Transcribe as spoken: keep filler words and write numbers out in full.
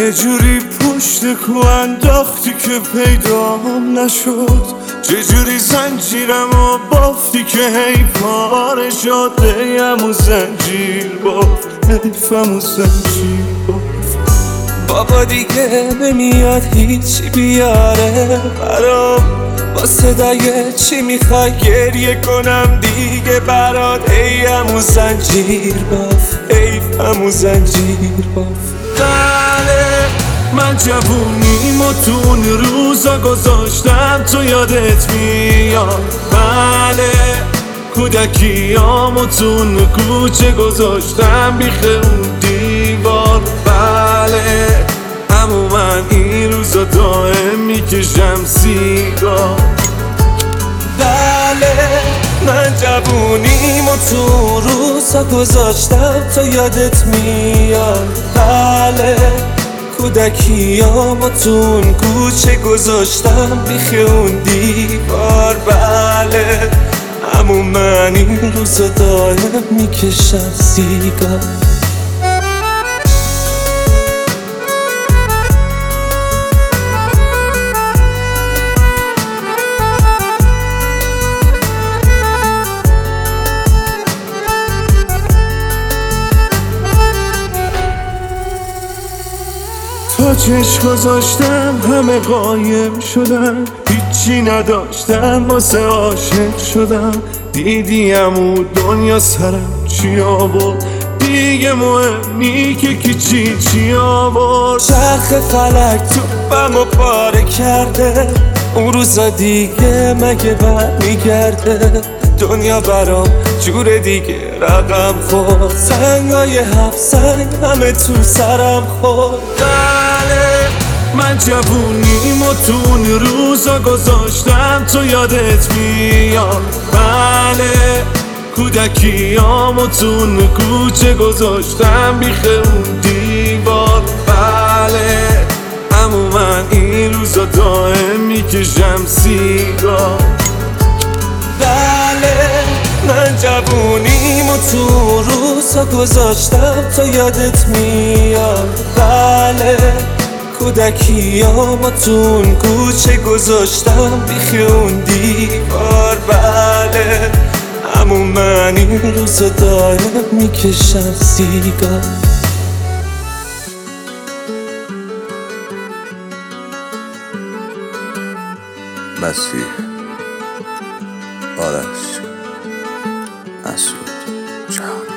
یه جوری پشت کو انداختی که پیدام نشد، چجوری زنجیرم و بافتی که هی پاره شد. حیفم و زنجیر بافت، حیفم و زنجیر بافت. بابا دیگه نمیاد هیچی بیاره برام، با صدای چی میخوای گریه کنم دیگه برات. حیفم و زنجیر بافت، حیفم و زنجیر بافت. بله من جوونیم و تو اون روزا گذاشتم تو یادت میاد. بله کودکیام و تو اون کوچه گذاشتم بیخ اون دیوار. بله همون من این روزا دائم میکشم سیگار. بله من جوونیم و تو روزا گذاشتم تو یادت میاد. بله کودکیام و تو اون کوچه گذاشتم بیخ اون دیوار. بله همون من این روزا دائم میکشم سیگار. تا چشم گذاشتم همه قایم شدن، هیچی نداشتم واسه عاشق شدم. دیدیم و دنیا سرم چی آورد، دیگه مهم نی که کی چی چی آورد. چرخ فلک توپم و پاره کرده، اون روزا دیگه مگه بر میگرده. دنیا برام جور دیگه رقم خورد، سنگای هفت سنگ همه تو سرم خورد. بله من جوونیم و تو اون روزا گذاشتم تو یادت میاد. بله کودکیام و تو اون کوچه گذاشتم بیخ اون دیوار. بله همون من این روزا دائم میکشم سیگار. بله من جوونیم و تو روزا گذاشتم تو یادت میاد. بله کودکیام و تو اون کوچه گذاشتم بیخ اون دیوار. بله همون من این روزا دائم میکشم سیگار. مسیح، آرش، مسعود، جهان.